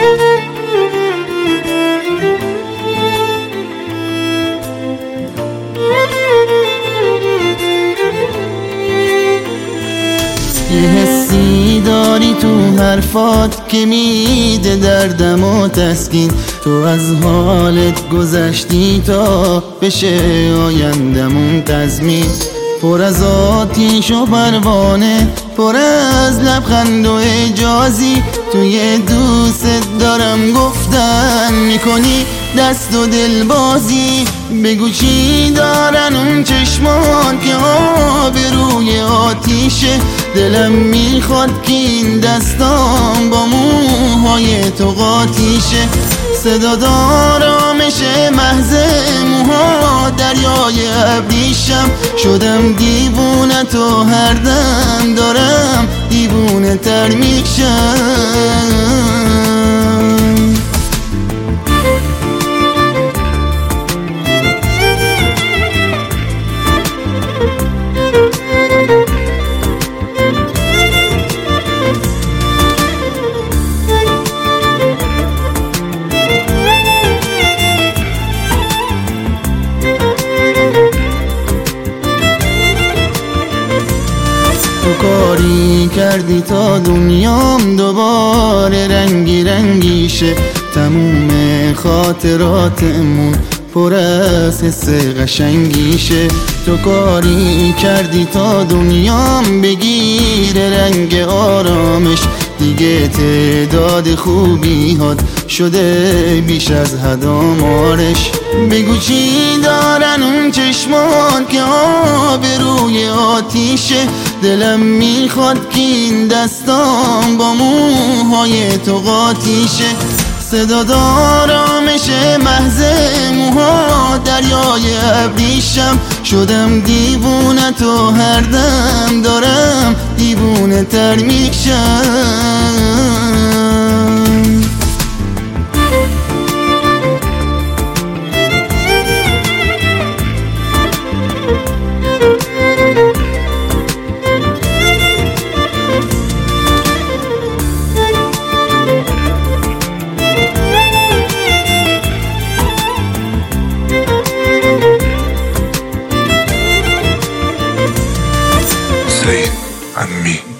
یه حسی داری تو حرفات که میده دردم و تسکین. تو از حالت گذشتی تا بشه آیندمون تضمین. پر از آتیش و پروانه، پر از لبخند و اجازی. توی دوست دارم گفتن میکنی دست و دل بازی. بگو چی دارن اون چشمان که آب روی آتیشه. دلم میخواد که این دستام با موهای تو قاطیشه. صدا آرامش محض موها دریای ابریشم. شدم دیوونه تو هر دم دارم دیوونه تر میشم. تو کاری کردی تا دنیام دوباره رنگی رنگی شه. تموم خاطراتمون پر از حس قشنگیشه. تو کاری کردی تا دنیام بگیره رنگ آرامش. دیگه تعداد خوبی‌هات شده بیش از حد آمارش. بگو چی دارن اون چشمان که آب روی آتیشه. دلم میخواد که این دستام با موهای تو قاطیشه. صدا آرامش محض موها دریای ابریشم. شدم دیوونه تو هر دم دارم دیوونه تر میشم. Zaid and me.